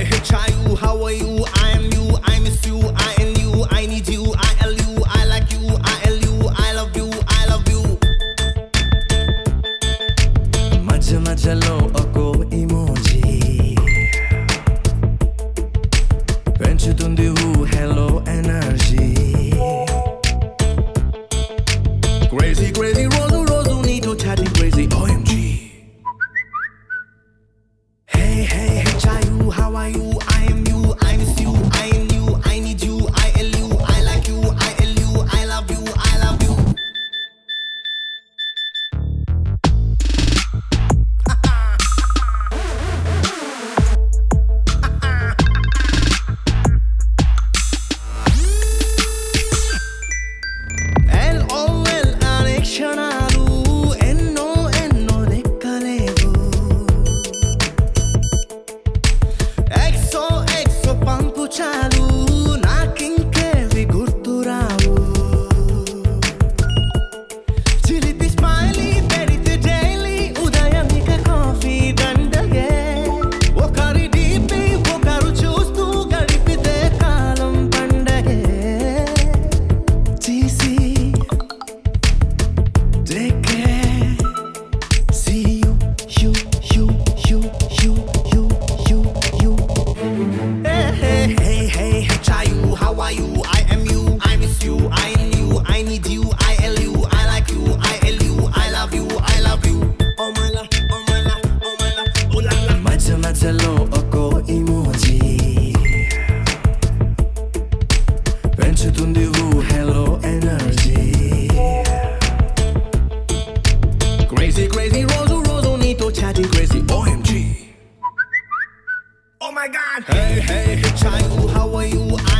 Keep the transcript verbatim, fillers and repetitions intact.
hey, hey, Chayu, how are you? I am you, I miss you, I am you, I need you, I L U, I like you, I L U, I love you, I love you. మధ్య మధ్యలో ఒక్కో emoji పెంచుతుంది హూ hello energy. Crazy, crazy, రోజు రోజు నీతో chatting crazy, O M G. Hey, hey, hey, Chayu, how are you? I am you, I miss you, I am you, I need you, I L U, I like you, I L U, I love you, I love you. L O L అనే క్షణాలు ఎన్నో ఎన్నో లెక్కలేవు. X O X O పంపు చాలు నాకింకేవి గుర్తురావు. చిలిపి smiley పెడితే daily ఉదయం ఇక coffee దండగే. ఒకరి డీపీ ఒకరు చూస్తూ గడిపితే కాలం పండగే. తీసి take care. See you, you, you, you, you, you, you, you. Hey, hey, hey, hey, hey, Chayu, how are you? I am you, I miss you, I am you, I need you, I L U, I like you, I L U, I love you, I love you. Oh my love, oh my love, oh my love, oh la la. మధ్య మధ్యలో ఒక్కో emoji పెంచుతుంది హూ hello energy. Crazy, crazy, రోజు రోజు నీతో chatting crazy, O M G. Oh my God. Hey, hey, hey, Chayu, how are you?